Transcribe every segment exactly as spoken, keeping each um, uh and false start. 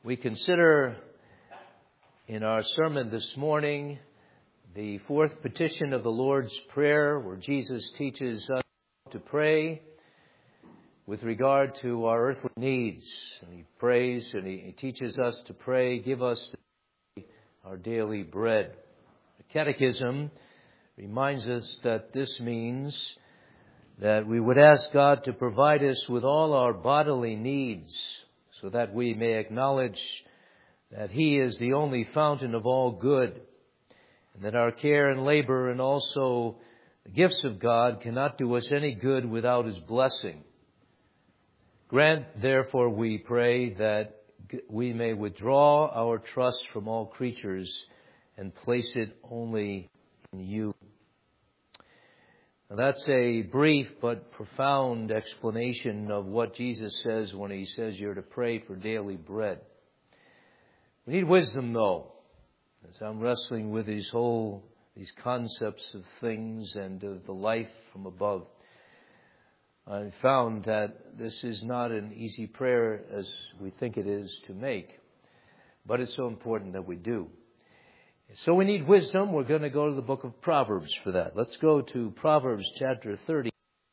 We consider in our sermon this morning the fourth petition of the Lord's Prayer, where Jesus teaches us to pray with regard to our earthly needs. And he prays and he, he teaches us to pray, give us our daily bread. The Catechism reminds us that this means that we would ask God to provide us with all our bodily needs, so that we may acknowledge that He is the only fountain of all good, and that our care and labor and also the gifts of God cannot do us any good without His blessing. Grant, therefore, we pray, that we may withdraw our trust from all creatures and place it only in You. Now, that's a brief but profound explanation of what Jesus says when He says you're to pray for daily bread. We need wisdom, though, as I'm wrestling with these whole, these concepts of things and of the life from above. I found that this is not an easy prayer as we think it is to make, but it's so important that we do. So we need wisdom. We're going to go to the book of Proverbs for that. Let's go to Proverbs chapter thirty.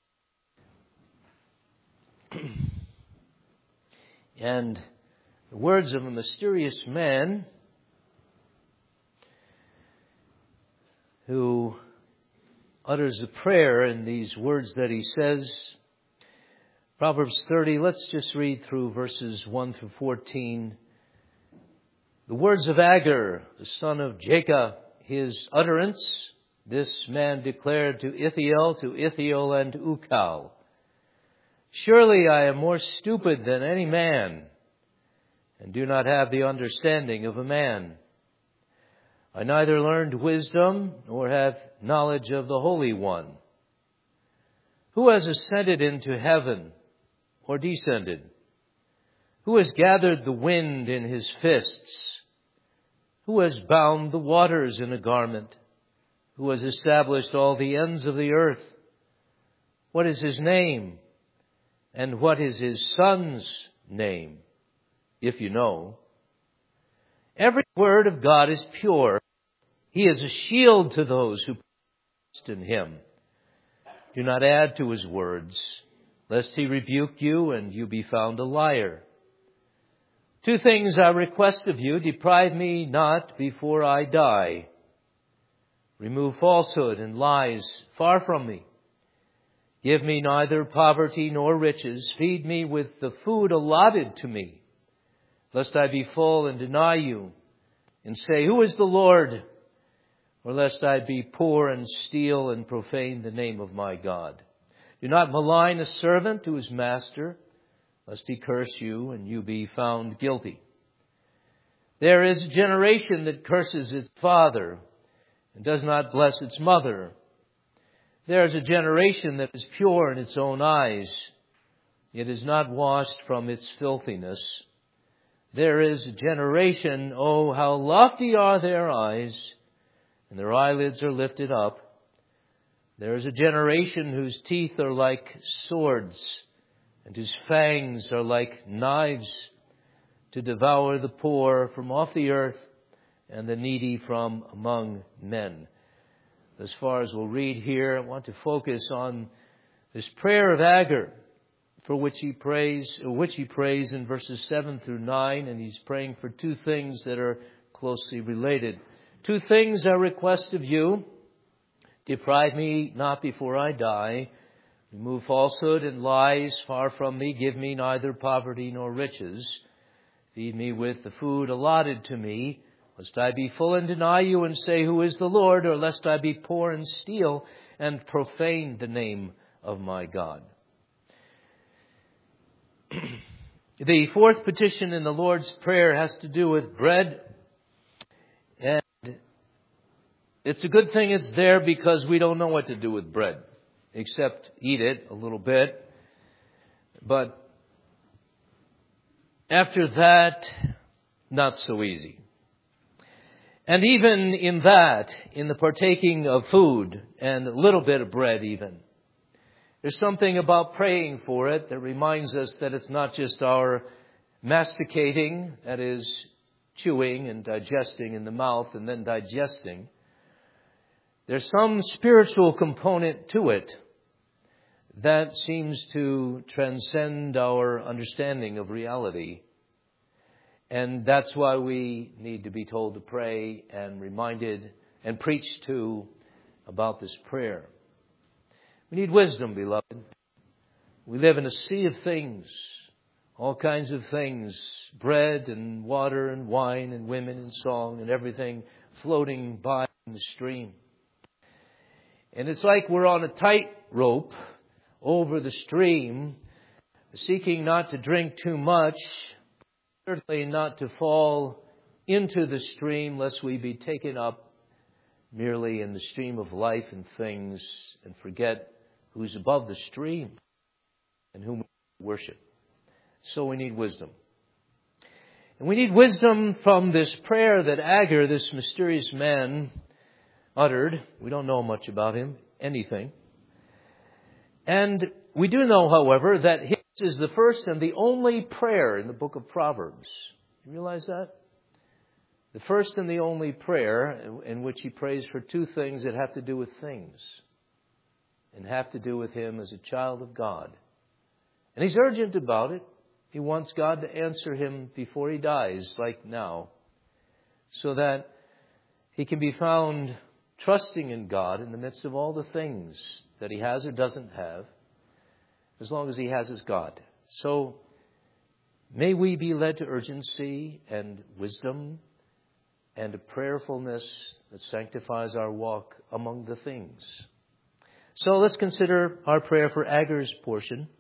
And the words of a mysterious man who utters a prayer in these words that he says. Proverbs thirty, let's just read through verses one through fourteen. The words of Agur, the son of Jacob, his utterance, this man declared to Ithiel, to Ithiel and Ukal. Surely I am more stupid than any man, and do not have the understanding of a man. I neither learned wisdom, nor have knowledge of the Holy One. Who has ascended into heaven, or descended? Who has gathered the wind in his fists? Who has bound the waters in a garment? Who has established all the ends of the earth? What is his name? And what is his son's name, if you know? Every word of God is pure. He is a shield to those who trust in Him. Do not add to His words, lest He rebuke you and you be found a liar. Two things I request of you, deprive me not before I die. Remove falsehood and lies far from me. Give me neither poverty nor riches. Feed me with the food allotted to me, lest I be full and deny you, and say, Who is the Lord? Or lest I be poor and steal and profane the name of my God. Do not malign a servant to his master, lest he curse you and you be found guilty. There is a generation that curses its father and does not bless its mother. There is a generation that is pure in its own eyes, yet is not washed from its filthiness. There is a generation, oh, how lofty are their eyes, and their eyelids are lifted up. There is a generation whose teeth are like swords, and whose fangs are like knives, to devour the poor from off the earth and the needy from among men. As far as we'll read here, I want to focus on this prayer of Agur, for which he prays, which he prays in verses seven through nine, and he's praying for two things that are closely related. Two things I request of you: deprive me not before I die. Remove falsehood and lies far from me. Give me neither poverty nor riches. Feed me with the food allotted to me, lest I be full and deny you and say, Who is the Lord? Or lest I be poor and steal and profane the name of my God. The fourth petition in the Lord's Prayer has to do with bread. And it's a good thing it's there, because we don't know what to do with bread, except eat it a little bit. But after that, not so easy. And even in that, in the partaking of food and a little bit of bread even, there's something about praying for it that reminds us that it's not just our masticating, that is, chewing and digesting in the mouth and then digesting, there's some spiritual component to it that seems to transcend our understanding of reality. And that's why we need to be told to pray and reminded and preached to about this prayer. We need wisdom, beloved. We live in a sea of things, all kinds of things, bread and water and wine and women and song and everything floating by in the stream. And it's like we're on a tightrope over the stream, seeking not to drink too much, certainly not to fall into the stream lest we be taken up merely in the stream of life and things and forget who's above the stream and whom we worship. So we need wisdom. And we need wisdom from this prayer that Agur, this mysterious man, uttered. We don't know much about him, anything. And we do know, however, that his is the first and the only prayer in the book of Proverbs. You realize that? The first and the only prayer in which he prays for two things that have to do with things and have to do with him as a child of God. And he's urgent about it. He wants God to answer him before he dies, like now, so that he can be found trusting in God in the midst of all the things that he has or doesn't have, as long as he has his God. So may we be led to urgency and wisdom and a prayerfulness that sanctifies our walk among the things. So let's consider our prayer for Agur's portion.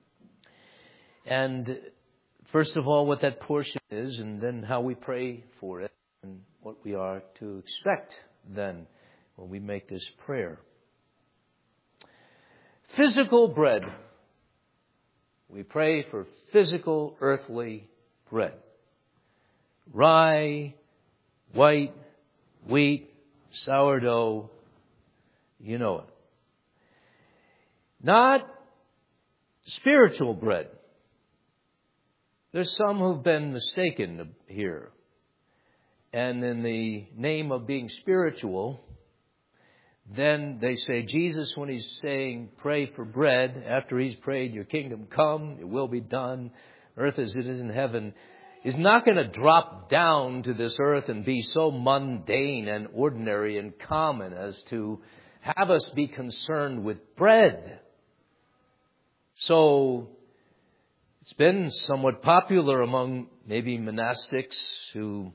And first of all, what that portion is, and then how we pray for it, and what we are to expect then when we make this prayer. Physical bread. We pray for physical earthly bread. Rye, white, wheat, sourdough, you know it. Not spiritual bread. There's some who've been mistaken here. And in the name of being spiritual, then they say Jesus, when he's saying pray for bread, after he's prayed, your kingdom come, it will be done, earth as it is in heaven, is not going to drop down to this earth and be so mundane and ordinary and common as to have us be concerned with bread. So it's been somewhat popular among maybe monastics who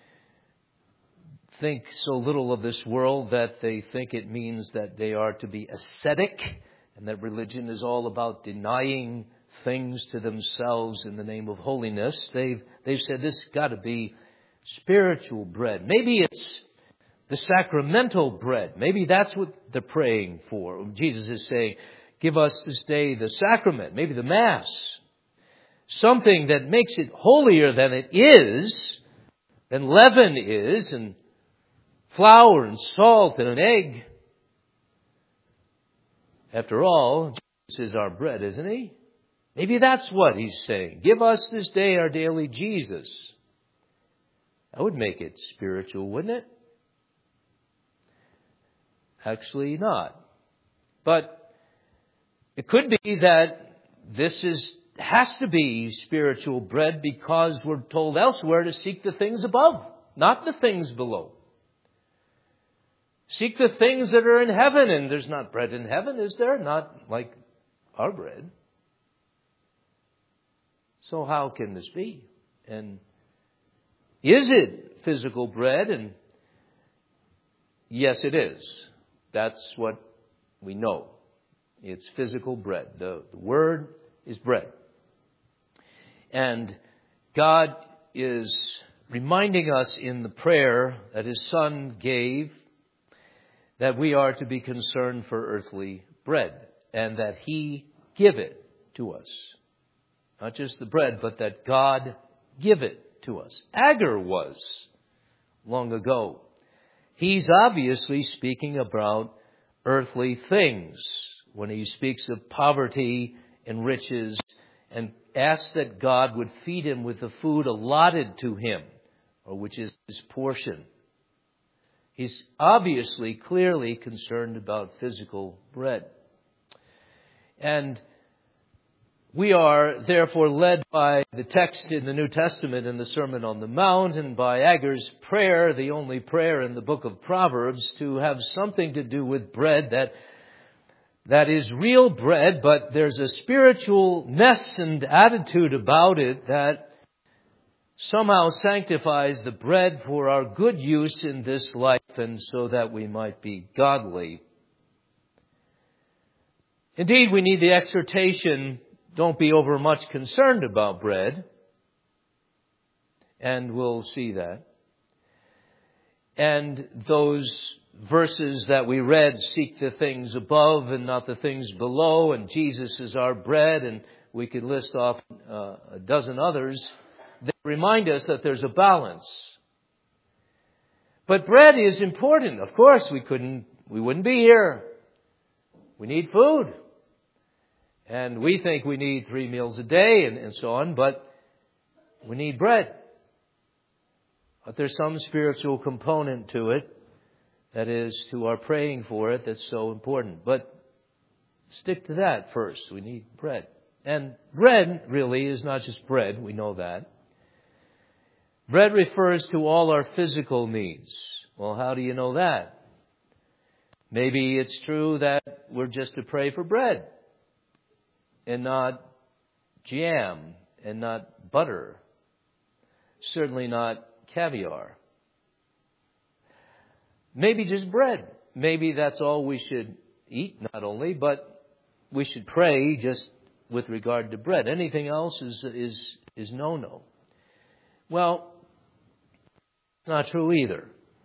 think so little of this world that they think it means that they are to be ascetic and that religion is all about denying things to themselves in the name of holiness. They've, they've said this has got to be spiritual bread. Maybe it's the sacramental bread. Maybe that's what they're praying for. Jesus is saying, give us this day the sacrament, maybe the Mass. Something that makes it holier than it is, than leaven is, and flour and salt and an egg. After all, Jesus is our bread, isn't he? Maybe that's what he's saying. Give us this day our daily Jesus. That would make it spiritual, wouldn't it? Actually not. But it could be that this is has to be spiritual bread because we're told elsewhere to seek the things above, not the things below. Seek the things that are in heaven, and there's not bread in heaven, is there? Not like our bread. So how can this be? And is it physical bread? And yes, it is. That's what we know. It's physical bread. The, the Word is bread. And God is reminding us in the prayer that His Son gave that we are to be concerned for earthly bread and that He give it to us. Not just the bread, but that God give it to us. Agur was long ago. He's obviously speaking about earthly things when he speaks of poverty and riches and asked that God would feed him with the food allotted to him, or which is his portion. He's obviously, clearly concerned about physical bread. And we are therefore led by the text in the New Testament in the Sermon on the Mount and by Agur's prayer, the only prayer in the book of Proverbs, to have something to do with bread that that is real bread, but there's a spiritualness and attitude about it that somehow sanctifies the bread for our good use in this life and so that we might be godly. Indeed, we need the exhortation, don't be overmuch concerned about bread. And we'll see that. And those verses that we read, seek the things above and not the things below, and Jesus is our bread, and we could list off uh, a dozen others that remind us that there's a balance. But bread is important. Of course, we couldn't, we wouldn't be here. We need food. And we think we need three meals a day and, and so on, but we need bread. But there's some spiritual component to it, that is, to our praying for it, that's so important. But stick to that first. We need bread. And bread really is not just bread. We know that. Bread refers to all our physical needs. Well, how do you know that? Maybe it's true that we're just to pray for bread and not jam and not butter. Certainly not caviar. Maybe just bread. Maybe that's all we should eat, not only, but we should pray just with regard to bread. Anything else is is is no-no. Well, it's not true either.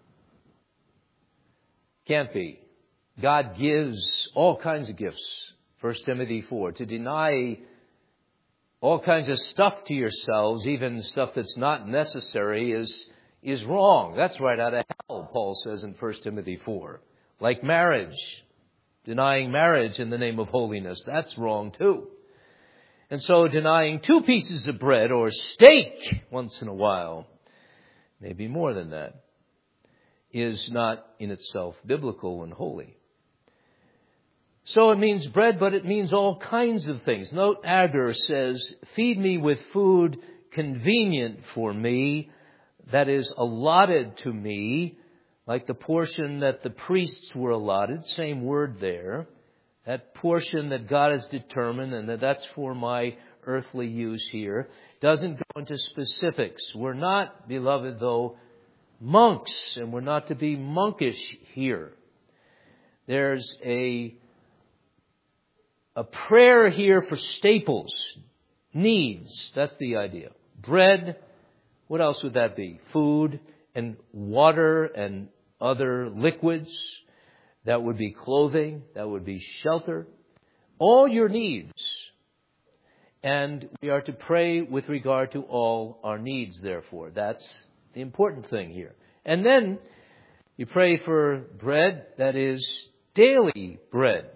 Can't be. God gives all kinds of gifts. First Timothy four. To deny all kinds of stuff to yourselves, even stuff that's not necessary, is is wrong. That's right out of hell, Paul says in First Timothy four. Like marriage. Denying marriage in the name of holiness. That's wrong too. And so denying two pieces of bread or steak once in a while, maybe more than that, is not in itself biblical and holy. So it means bread, but it means all kinds of things. Note Agur says, feed me with food convenient for me, that is allotted to me, like the portion that the priests were allotted, same word there. That portion that God has determined and that that's for my earthly use here, doesn't go into specifics. We're not, beloved, though, monks, and we're not to be monkish here. There's a A prayer here for staples, needs. That's the idea. Bread. What else would that be? Food and water and other liquids. That would be clothing. That would be shelter. All your needs. And we are to pray with regard to all our needs, therefore. That's the important thing here. And then you pray for bread that is daily bread.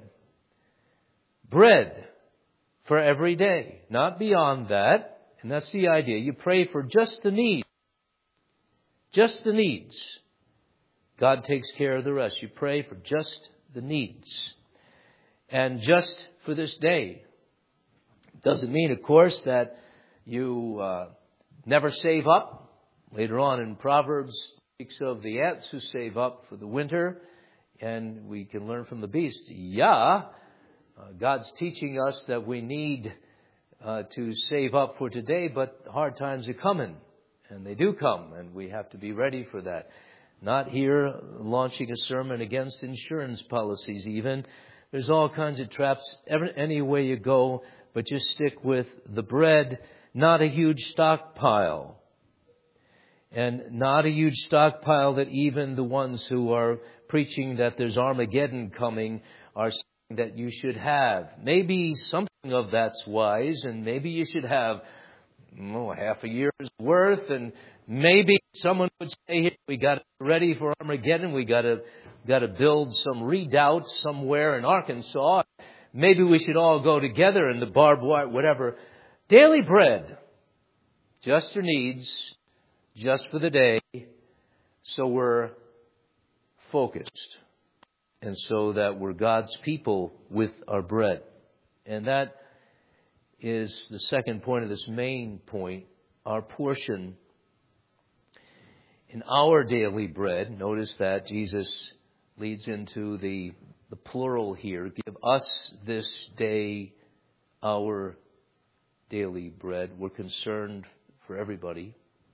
Bread for every day, not beyond that. And that's the idea. You pray for just the needs. Just the needs. God takes care of the rest. You pray for just the needs. And just for this day. Doesn't mean, of course, that you uh, never save up. Later on in Proverbs, it speaks of the ants who save up for the winter. And we can learn from the beast. Yeah. Uh, God's teaching us that we need uh, to save up for today, but hard times are coming, and they do come, and we have to be ready for that. Not here launching a sermon against insurance policies even. There's all kinds of traps every, any way you go, but just stick with the bread, not a huge stockpile. And not a huge stockpile that even the ones who are preaching that there's Armageddon coming are that you should have. Maybe something of that's wise, and maybe you should have oh, half a year's worth, and maybe someone would say, here, we got it ready for Armageddon, we got to got to build some redoubts somewhere in Arkansas. Maybe we should all go together in the barbed wire, whatever. Daily bread. Just your needs, just for the day, so we're focused. And so that we're God's people with our bread. And that is the second point of this main point, our portion in our daily bread. Notice that Jesus leads into the, the plural here. Give us this day our daily bread. We're concerned for everybody.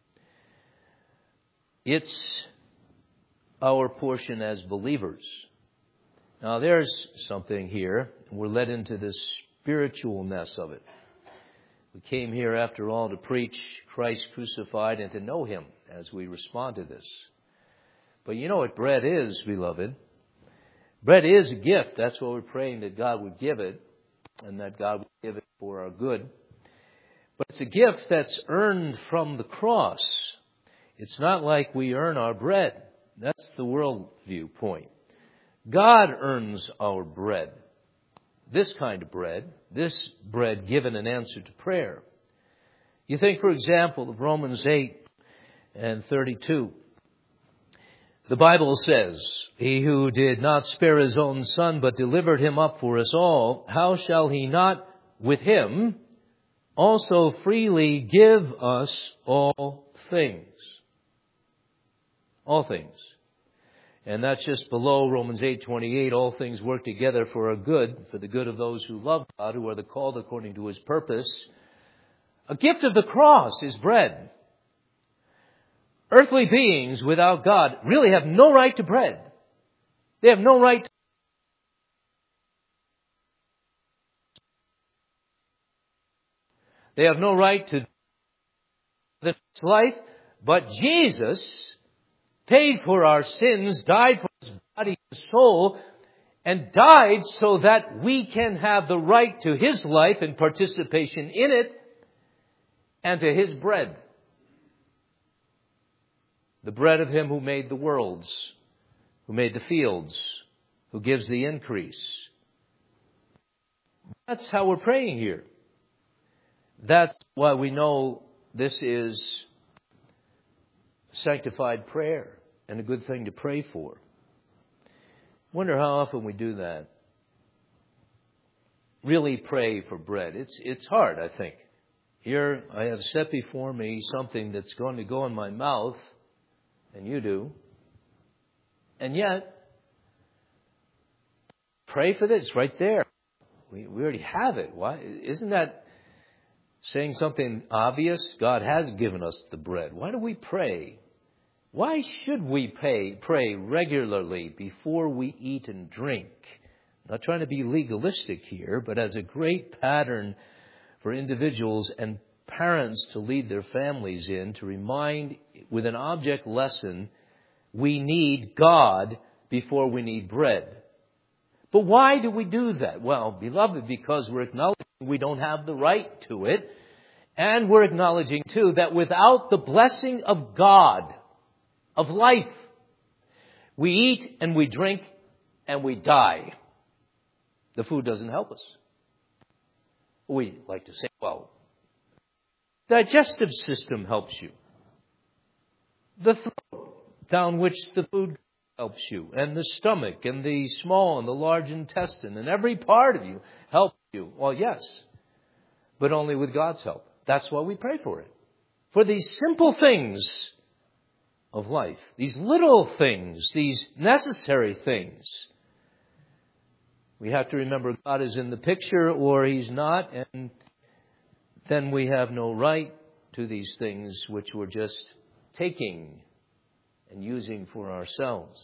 It's our portion as believers. Now there's something here. We're led into the spiritualness of it. We came here, after all, to preach Christ crucified and to know Him as we respond to this. But you know what bread is, beloved? Bread is a gift. That's what we're praying, that God would give it, and that God would give it for our good. But it's a gift that's earned from the cross. It's not like we earn our bread. That's the worldview point. God earns our bread. This kind of bread, this bread given in answer to prayer. You think, for example, of Romans eight and thirty-two. The Bible says, He who did not spare His own Son, but delivered Him up for us all, how shall He not with Him also freely give us all things? All things. And that's just below Romans eight twenty-eight. All things work together for our good, for the good of those who love God, who are the called according to His purpose. A gift of the cross is bread. Earthly beings without God really have no right to bread. They have no right to They have no right to this life, but Jesus paid for our sins, died for His body and soul, and died so that we can have the right to His life and participation in it, and to His bread. The bread of Him who made the worlds, who made the fields, who gives the increase. That's how we're praying here. That's why we know this is sanctified prayer and a good thing to pray for. Wonder how often we do that. Really pray for bread. It's it's hard, I think. Here I have set before me something that's going to go in my mouth, and you do. And yet, pray for this right there. We we already have it. Why isn't that saying something obvious? God has given us the bread. Why do we pray? Why should we pray, pray regularly before we eat and drink? I'm not trying to be legalistic here, but as a great pattern for individuals and parents to lead their families in, to remind with an object lesson, we need God before we need bread. But why do we do that? Well, beloved, because we're acknowledging we don't have the right to it. And we're acknowledging, too, that without the blessing of God, of life, we eat and we drink and we die. The food doesn't help us. We like to say, well, digestive system helps you. The throat down which the food helps you, and the stomach, and the small and the large intestine, and every part of you helps you. Well, yes, but only with God's help. That's why we pray for it. For these simple things of life, these little things, these necessary things. We have to remember God is in the picture or He's not, and then we have no right to these things which we're just taking and using for ourselves.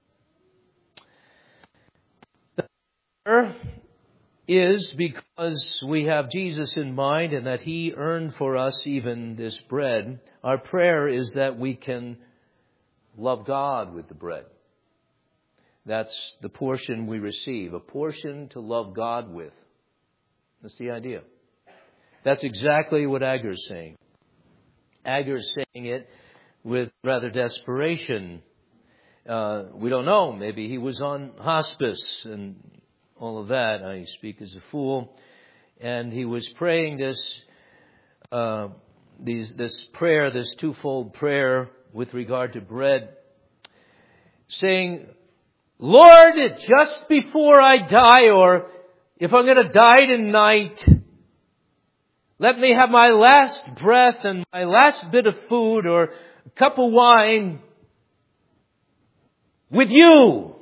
The prayer is because we have Jesus in mind and that He earned for us even this bread. Our prayer is that we can love God with the bread. That's the portion we receive, a portion to love God with. That's the idea. That's exactly what Agur's saying. Agur's saying it with rather desperation. Uh, we don't know. Maybe he was on hospice and all of that. I speak as a fool. And he was praying this uh, these, this prayer, this twofold prayer with regard to bread, saying, Lord, just before I die, or if I'm going to die tonight, let me have my last breath and my last bit of food or a cup of wine with you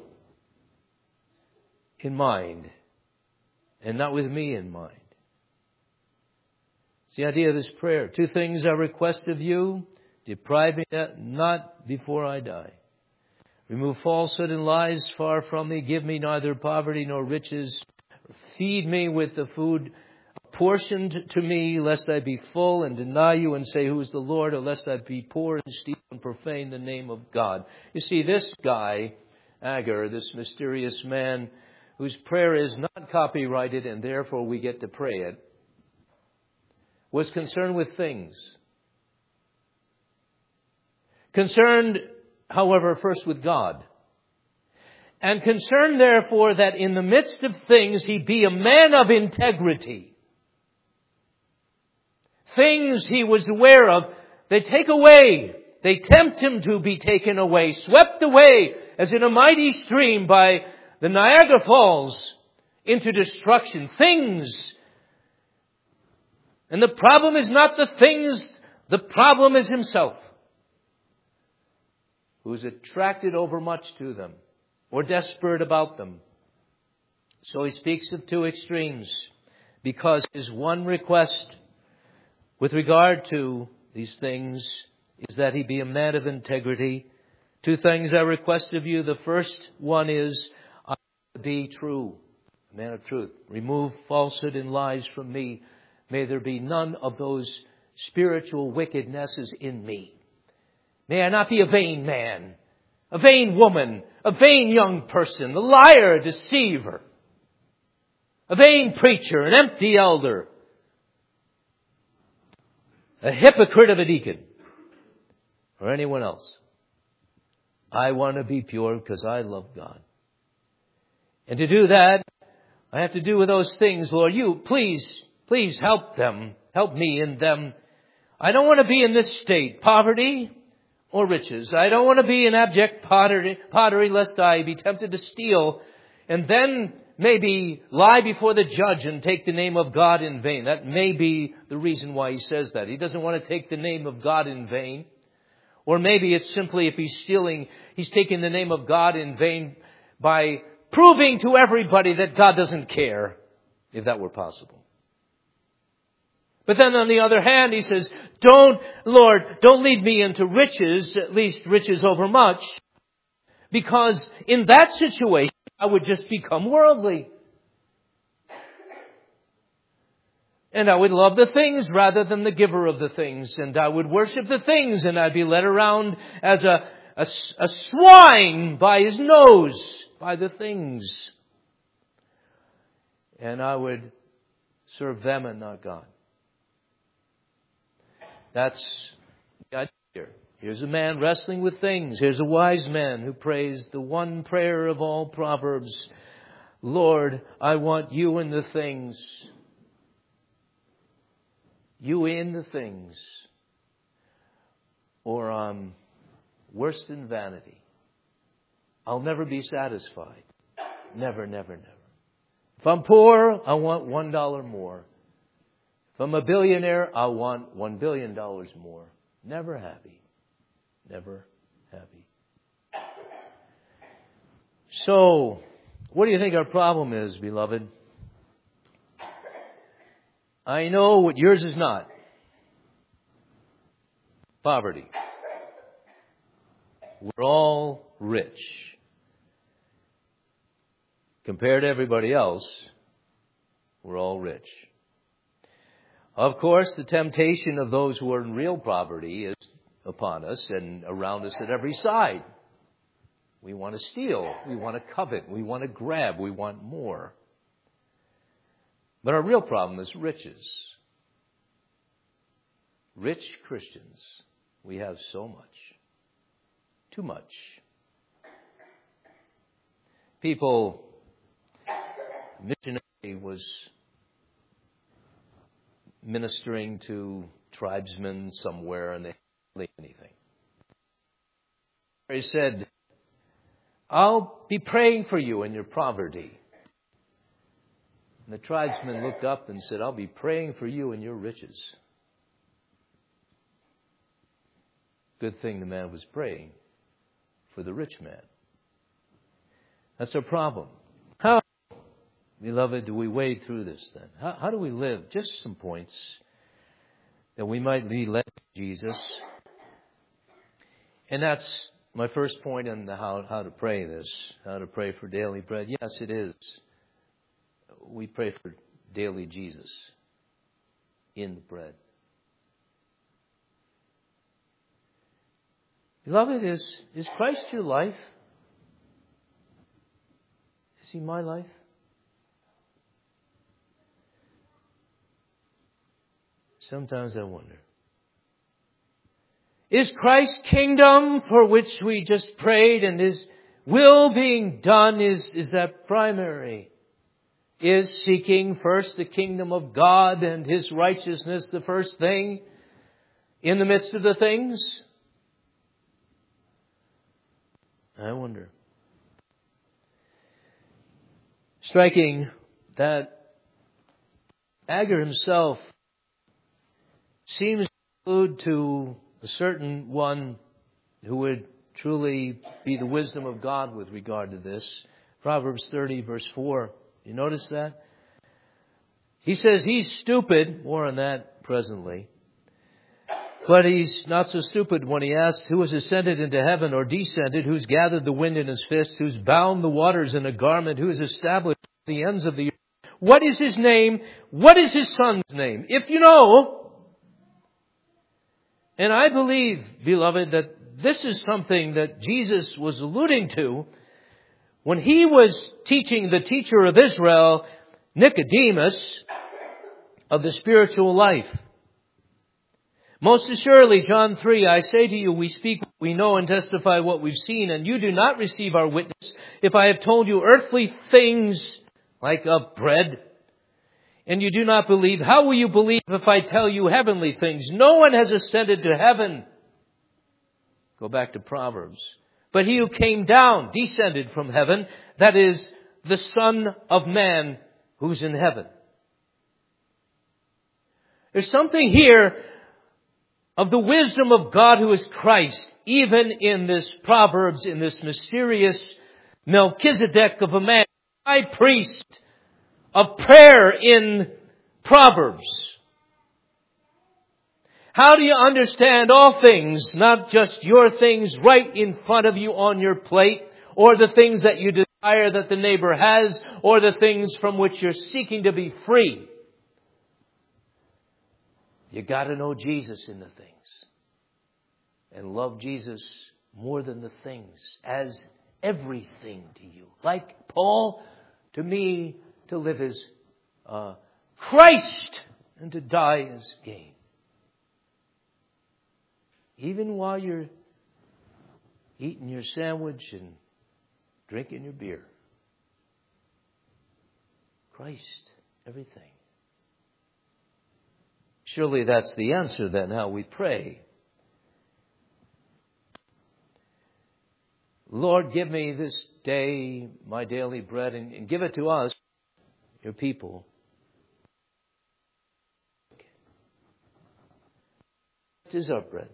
in mind, and not with me in mind. It's the idea of this prayer. Two things I request of you. Deprive me not before I die. Remove falsehood and lies far from me. Give me neither poverty nor riches. Feed me with the food apportioned to me, lest I be full and deny you and say, who is the Lord? Or lest I be poor and steal and profane the name of God. You see, this guy, Agur, this mysterious man, whose prayer is not copyrighted and therefore we get to pray it, was concerned with things. Concerned, however, first with God. And concerned, therefore, that in the midst of things he be a man of integrity. Things he was aware of, they take away. They tempt him to be taken away, swept away as in a mighty stream by the Niagara Falls into destruction. Things. And the problem is not the things, the problem is himself, who is attracted overmuch to them or desperate about them. So he speaks of two extremes, because his one request with regard to these things is that he be a man of integrity. Two things I request of you. The first one is, I want to be true, a man of truth. Remove falsehood and lies from me. May there be none of those spiritual wickednesses in me. May I not be a vain man, a vain woman, a vain young person, a liar, a deceiver, a vain preacher, an empty elder, a hypocrite of a deacon, or anyone else. I want to be pure because I love God. And to do that, I have to do with those things, Lord. You, please, please help them, help me in them. I don't want to be in this state, poverty or riches. I don't want to be in abject pottery, pottery lest I be tempted to steal and then maybe lie before the judge and take the name of God in vain. That may be the reason why he says that. He doesn't want to take the name of God in vain. Or maybe it's simply if he's stealing, he's taking the name of God in vain by proving to everybody that God doesn't care, if that were possible. But then on the other hand, he says, don't, Lord, don't lead me into riches, at least riches over much, because in that situation, I would just become worldly. And I would love the things rather than the giver of the things. And I would worship the things, and I'd be led around as a, a, a swine by his nose, by the things. And I would serve them and not God. That's the idea here. Here's a man wrestling with things. Here's a wise man who prays the one prayer of all Proverbs. Lord, I want you in the things. You in the things. Or I'm worse than vanity. I'll never be satisfied. Never, never, never. If I'm poor, I want one dollar more. If I'm a billionaire, I want one billion dollars more. Never happy. Never happy. So, what do you think our problem is, beloved? I know what yours is not. Poverty. We're all rich. Compared to everybody else, we're all rich. Of course, the temptation of those who are in real poverty is upon us and around us at every side. We want to steal. We want to covet. We want to grab. We want more. But our real problem is riches. Rich Christians. We have so much. Too much. People, missionary was ministering to tribesmen somewhere, and they didn't leave anything. He said, I'll be praying for you in your poverty. And the tribesman looked up and said, I'll be praying for you in your riches. Good thing the man was praying for the rich man. That's our problem. How, beloved, do we wade through this then? How, how do we live? Just some points that we might be led to Jesus. And that's my first point on the how, how to pray this, how to pray for daily bread. Yes, it is. We pray for daily Jesus in the bread. Beloved, is, is Christ your life? Is He my life? Sometimes I wonder. Is Christ's kingdom, for which we just prayed, and His will being done, is, is that primary? Is seeking first the kingdom of God and His righteousness the first thing in the midst of the things? I wonder. Striking that Agur himself seems to allude to a certain one who would truly be the wisdom of God with regard to this. Proverbs thirty, verse four. You notice that? He says he's stupid. More on that presently. But he's not so stupid when he asks, who has ascended into heaven or descended, who's gathered the wind in his fist, who's bound the waters in a garment, who has established the ends of the earth. What is his name? What is his son's name? If you know, and I believe, beloved, that this is something that Jesus was alluding to when He was teaching the teacher of Israel, Nicodemus, of the spiritual life. Most assuredly, John three, I say to you, we speak what we know and testify what we've seen, and you do not receive our witness. If I have told you earthly things like of bread, and you do not believe, how will you believe if I tell you heavenly things? No one has ascended to heaven. Go back to Proverbs. But He who came down, descended from heaven, that is, the Son of Man who's in heaven. There's something here of the wisdom of God who is Christ, even in this Proverbs, in this mysterious Melchizedek of a man, high priest of prayer in Proverbs. How do you understand all things, not just your things right in front of you on your plate, or the things that you desire that the neighbor has, or the things from which you're seeking to be free? You got to know Jesus in the things, and love Jesus more than the things, as everything to you. Like Paul, to me, to live is uh, Christ, and to die is gain. Even while you're eating your sandwich and drinking your beer. Christ, everything. Surely that's the answer then, how we pray. Lord, give me this day my daily bread, and, and give it to us, your people. What is our bread?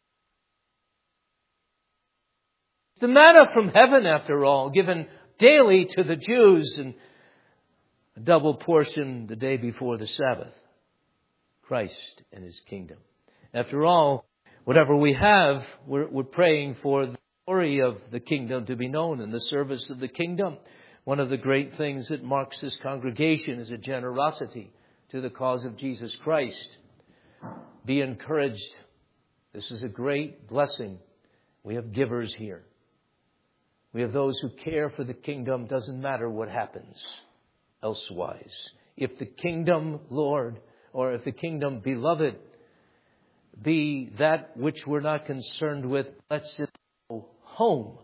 The manna from heaven, after all, given daily to the Jews, and a double portion the day before the Sabbath. Christ and His kingdom. After all, whatever we have, we're, we're praying for the glory of the kingdom to be known in the service of the kingdom. One of the great things that marks this congregation is a generosity to the cause of Jesus Christ. Be encouraged. This is a great blessing. We have givers here. We have those who care for the kingdom. Doesn't matter what happens elsewise. If the kingdom, Lord, or if the kingdom, beloved, be that which we're not concerned with, let's just go home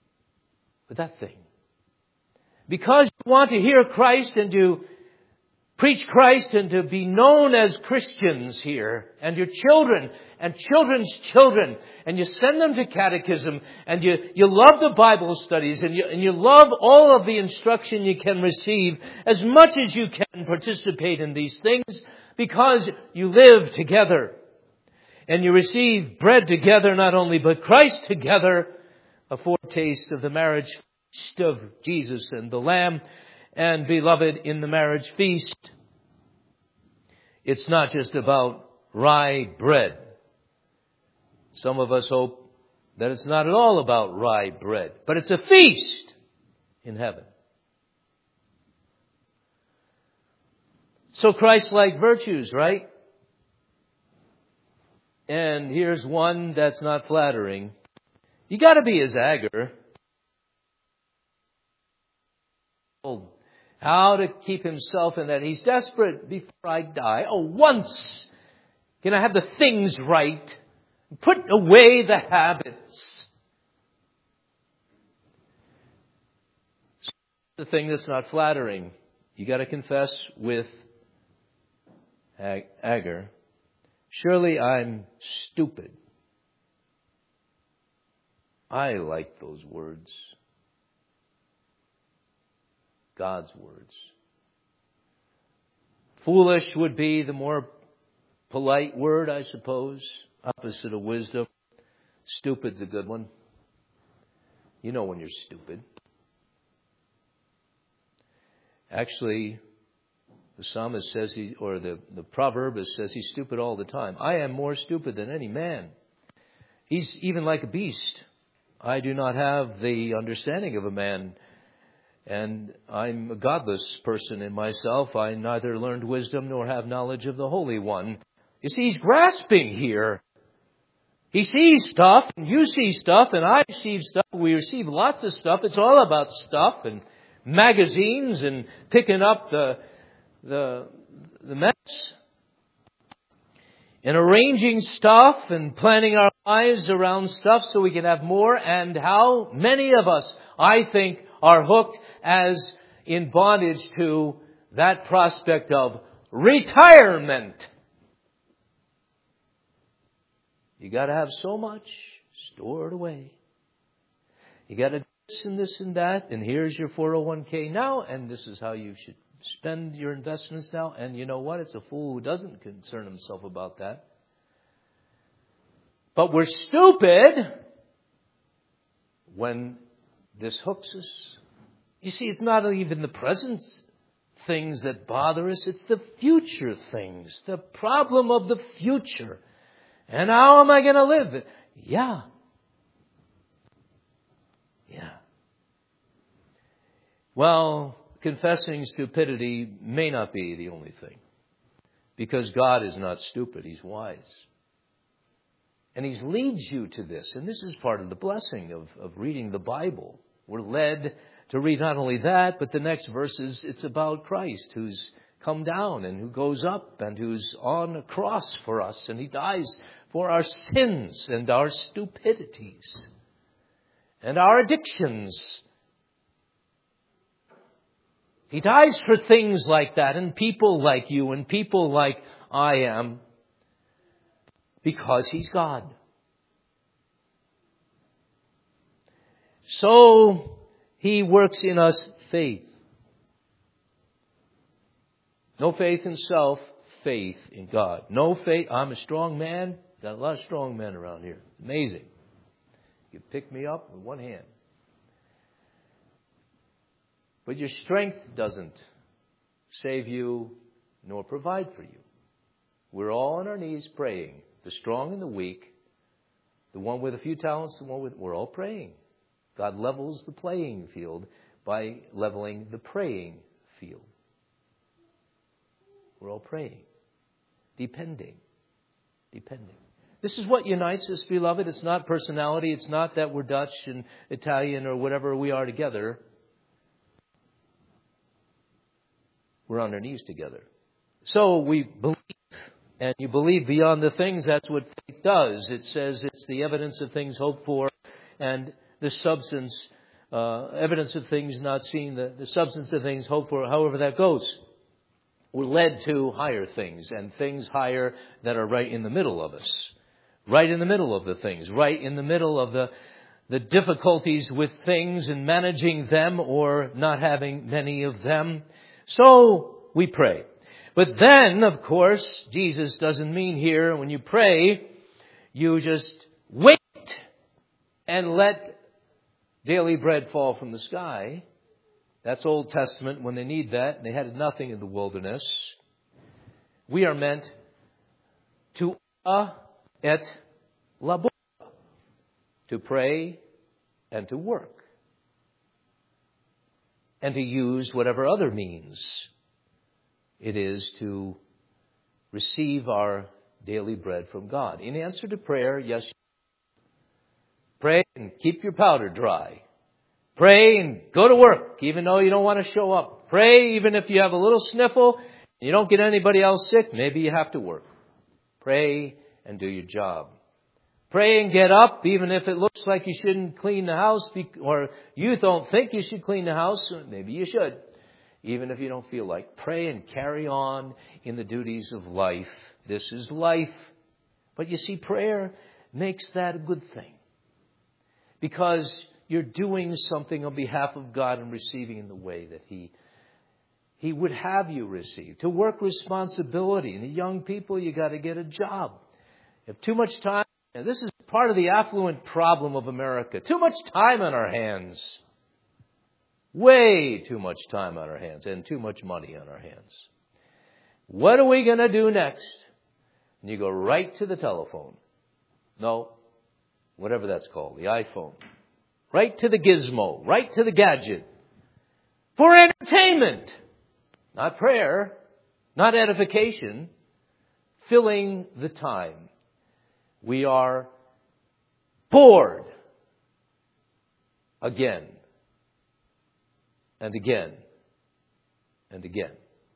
with that thing. Because you want to hear Christ and to preach Christ and to be known as Christians here, and your children and children's children, and you send them to catechism, and you, you love the Bible studies, and you, and you love all of the instruction you can receive, as much as you can participate in these things, because you live together. And you receive bread together not only, but Christ together, a foretaste of the marriage feast of Jesus and the Lamb. And beloved, in the marriage feast, it's not just about rye bread. Some of us hope that it's not at all about rye bread, but it's a feast in heaven. So Christ-like virtues, right? And here's one that's not flattering. You got to be his Agar. How to keep himself in that. He's desperate before I die. Oh, once can I have the things right? Put away the habits. The thing that's not flattering. You got to confess with Agar. Surely I'm stupid. I like those words. God's words. Foolish would be the more polite word, I suppose. Opposite of wisdom. Stupid's a good one. You know when you're stupid. Actually, the psalmist says he, or the, the proverbist says he's stupid all the time. I am more stupid than any man. He's even like a beast. I do not have the understanding of a man. And I'm a godless person in myself. I neither learned wisdom nor have knowledge of the Holy One. You see, he's grasping here. He sees stuff, and you see stuff, and I receive stuff. We receive lots of stuff. It's all about stuff and magazines and picking up the the the mess and arranging stuff and planning our lives around stuff so we can have more. And how many of us, I think, are hooked as in bondage to that prospect of retirement. You got to have so much stored away. You got to do this and this and that, and here's your four oh one k now, and this is how you should spend your investments now. And you know what? It's a fool who doesn't concern himself about that. But we're stupid when this hooks us. You see, it's not even the present things that bother us. It's the future things. The problem of the future. And how am I going to live? Yeah. Yeah. Well, confessing stupidity may not be the only thing. Because God is not stupid. He's wise. And He leads you to this. And this is part of the blessing of, of reading the Bible. We're led to read not only that, but the next verses, it's about Christ who's come down and who goes up and who's on a cross for us. And He dies for our sins and our stupidities and our addictions. He dies for things like that and people like you and people like I am because He's God. So He works in us faith. No faith in self, faith in God. No faith. I'm a strong man. Got a lot of strong men around here. It's amazing. You pick me up with one hand. But your strength doesn't save you nor provide for you. We're all on our knees praying. The strong and the weak. The one with a few talents, the one with... We're all praying. God levels the playing field by leveling the praying field. We're all praying. Depending. Depending. This is what unites us, beloved. It's not personality. It's not that we're Dutch and Italian or whatever we are together. We're on our knees together. So we believe. And you believe beyond the things. That's what faith does. It says it's the evidence of things hoped for and the substance, uh, evidence of things not seen, the, the substance of things hoped for, however that goes. we're led to higher things and things higher that are right in the middle of us. Right in the middle of the things. Right in the middle of the, the difficulties with things and managing them or not having many of them. So we pray. But then, of course, Jesus doesn't mean here when you pray, you just wait and let daily bread fall from the sky. That's Old Testament when they need that. They had nothing in the wilderness. We are meant to uh, et labor, to pray and to work, and to use whatever other means it is to receive our daily bread from God. In answer to prayer, yes, pray and keep your powder dry. Pray and go to work, even though you don't want to show up. Pray even if you have a little sniffle and you don't get anybody else sick, maybe you have to work. Pray and do your job. Pray and get up, even if it looks like you shouldn't clean the house, or you don't think you should clean the house, maybe you should. Even if you don't feel like. Pray and carry on in the duties of life. This is life. But you see, prayer makes that a good thing. Because you're doing something on behalf of God and receiving in the way that He, He would have you receive. To work responsibility. And the young people, you got to get a job. You have too much time. And this is part of the affluent problem of America. Too much time on our hands. Way too much time on our hands and too much money on our hands. What are we going to do next? And you go right to the telephone. No, whatever that's called, the iPhone. Right to the gizmo, right to the gadget. For entertainment. Not prayer, not edification. Filling the time. We are bored again. And again, and again.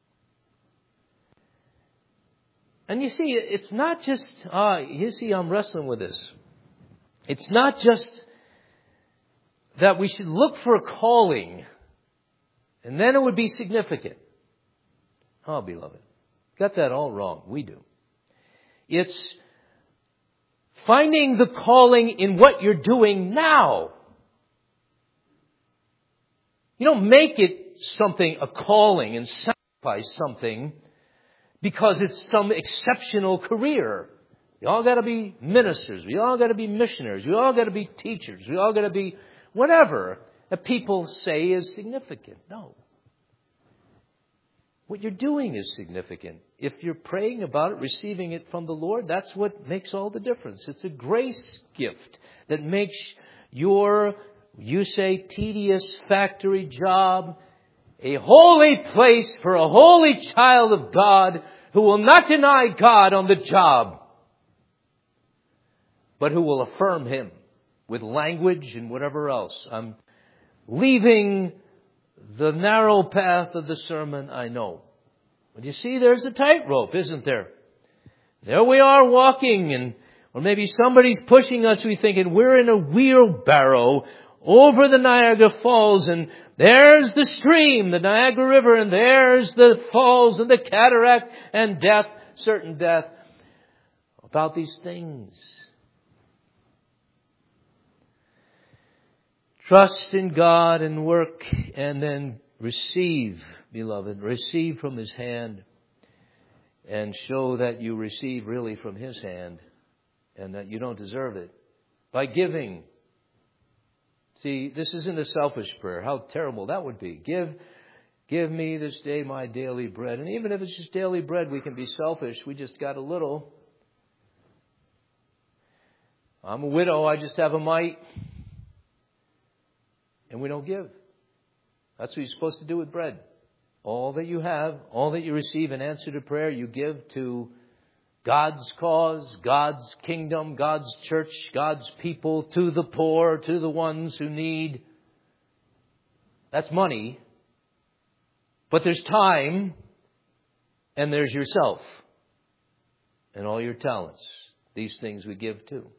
And you see, it's not just, ah, you see, I'm wrestling with this. It's not just that we should look for a calling, and then it would be significant. Oh, beloved, got that all wrong. We do. It's finding the calling in what you're doing now. You don't make it something, a calling, and sacrifice something because it's some exceptional career. We all got to be ministers. We all got to be missionaries. We all got to be teachers. We all got to be whatever that people say is significant. No. What you're doing is significant. If you're praying about it, receiving it from the Lord, that's what makes all the difference. It's a grace gift that makes your, you say, tedious factory job a holy place for a holy child of God who will not deny God on the job, but who will affirm Him with language and whatever else. I'm leaving the narrow path of the sermon, I know. But you see, there's a tightrope, isn't there? There we are walking, and or maybe somebody's pushing us. We're thinking we're in a wheelbarrow over the Niagara Falls, and there's the stream, the Niagara River, and there's the falls and the cataract and death, certain death. About these things. Trust in God and work, and then receive, beloved, receive from His hand, and show that you receive really from His hand, and that you don't deserve it. By giving. See, this isn't a selfish prayer. How terrible that would be. Give, give me this day my daily bread. And even if it's just daily bread, we can be selfish. We just got a little. I'm a widow. I just have a mite. And we don't give. That's what you're supposed to do with bread. All that you have, all that you receive in answer to prayer, you give to God's cause, God's kingdom, God's church, God's people, to the poor, to the ones who need. That's money. But there's time, and there's yourself, and all your talents. These things we give too.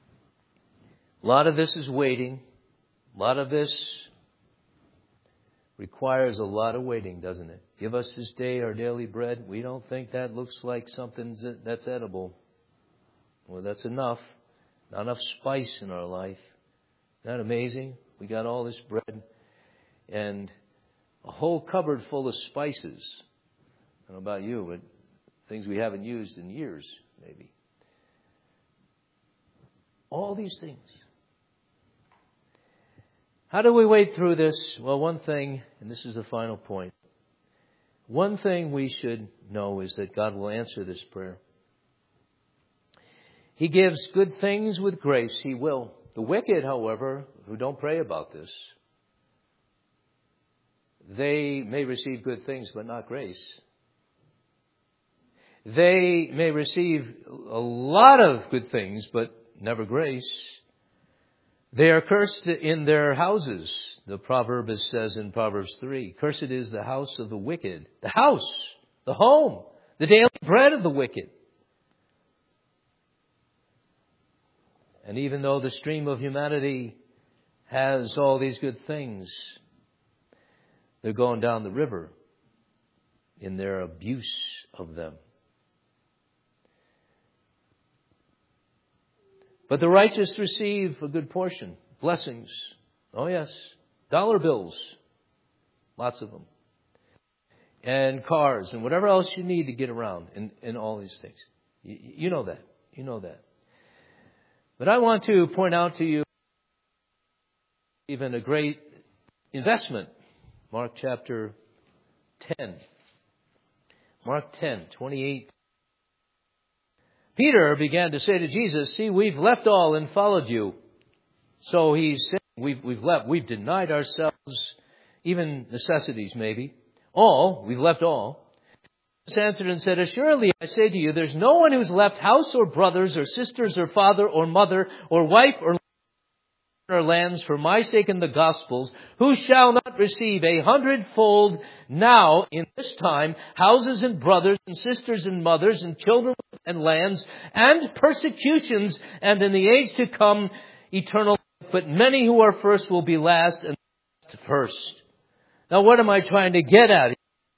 A lot of this is waiting. A lot of this requires a lot of waiting, doesn't it? Give us this day our daily bread. We don't think that looks like something that's edible. Well, that's enough. Not enough spice in our life. Isn't that amazing? We got all this bread and a whole cupboard full of spices. I don't know about you, but things we haven't used in years, maybe. All these things. How do we wade through this? Well, one thing, and this is the final point. One thing we should know is that God will answer this prayer. He gives good things with grace. He will. The wicked, however, who don't pray about this, they may receive good things, but not grace. They may receive a lot of good things, but never grace. They are cursed in their houses. The proverb says in Proverbs three, cursed is the house of the wicked. The house, the home, the daily bread of the wicked. And even though the stream of humanity has all these good things, they're going down the river in their abuse of them. But the righteous receive a good portion. Blessings. Oh yes. Dollar bills. Lots of them. And cars and whatever else you need to get around and, and all these things. You, you know that. You know that. But I want to point out to you even a great investment. Mark chapter ten. Mark ten, twenty-eight. Peter began to say to Jesus, see, we've left all and followed you. So he's saying, we've, we've left, we've denied ourselves, even necessities maybe. All, we've left all. Jesus answered and said, assuredly I say to you, there's no one who's left house or brothers or sisters or father or mother or wife or or lands for my sake in the Gospels, who shall not receive a hundredfold now in this time, houses and brothers and sisters and mothers and children and lands and persecutions, and in the age to come eternal life. But many who are first will be last, and last first. Now what am I trying to get at?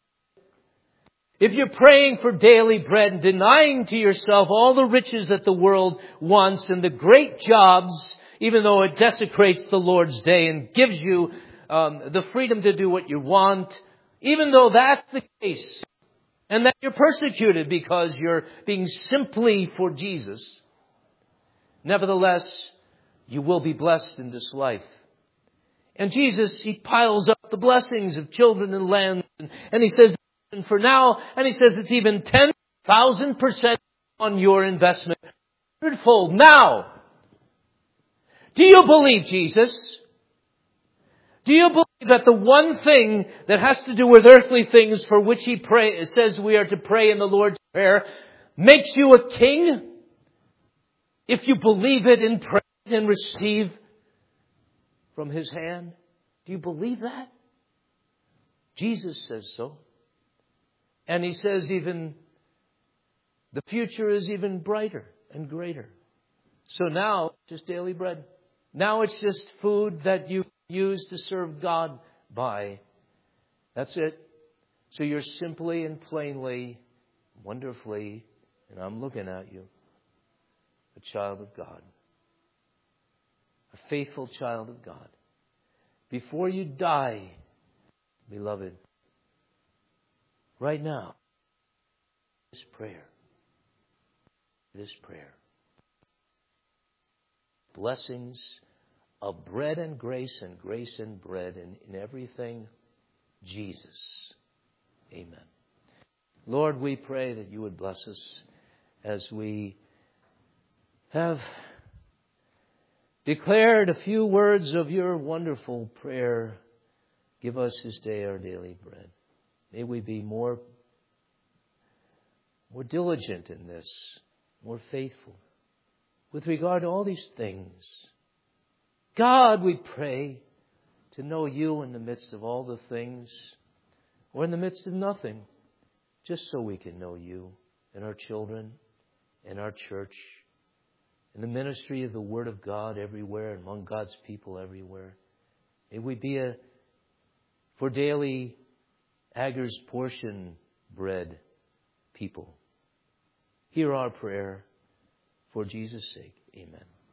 If you're praying for daily bread and denying to yourself all the riches that the world wants and the great jobs, even though it desecrates the Lord's day and gives you um, the freedom to do what you want, even though that's the case, and that you're persecuted because you're being simply for Jesus, nevertheless, you will be blessed in this life. And Jesus, He piles up the blessings of children and land, and, and He says, and for now, and He says it's even ten thousand percent on your investment, hundredfold now. Do you believe Jesus? Do you believe that the one thing that has to do with earthly things for which He pray, says we are to pray in the Lord's Prayer makes you a king? If you believe it and pray and receive from His hand, do you believe that? Jesus says so. And He says even the future is even brighter and greater. So now, just daily bread. Now it's just food that you use to serve God by. That's it. So you're simply and plainly, wonderfully, and I'm looking at you, a child of God. A faithful child of God. Before you die, beloved, right now, this prayer, this prayer, blessings of bread and grace and grace and bread and in everything, Jesus. Amen. Lord, we pray that you would bless us as we have declared a few words of your wonderful prayer. Give us this day our daily bread. May we be more, more diligent in this, more faithful with regard to all these things. God, we pray to know you in the midst of all the things, or in the midst of nothing, just so we can know you and our children and our church and the ministry of the Word of God everywhere and among God's people everywhere. May we be a for daily Agar's portion bread people. Hear our prayer for Jesus' sake. Amen.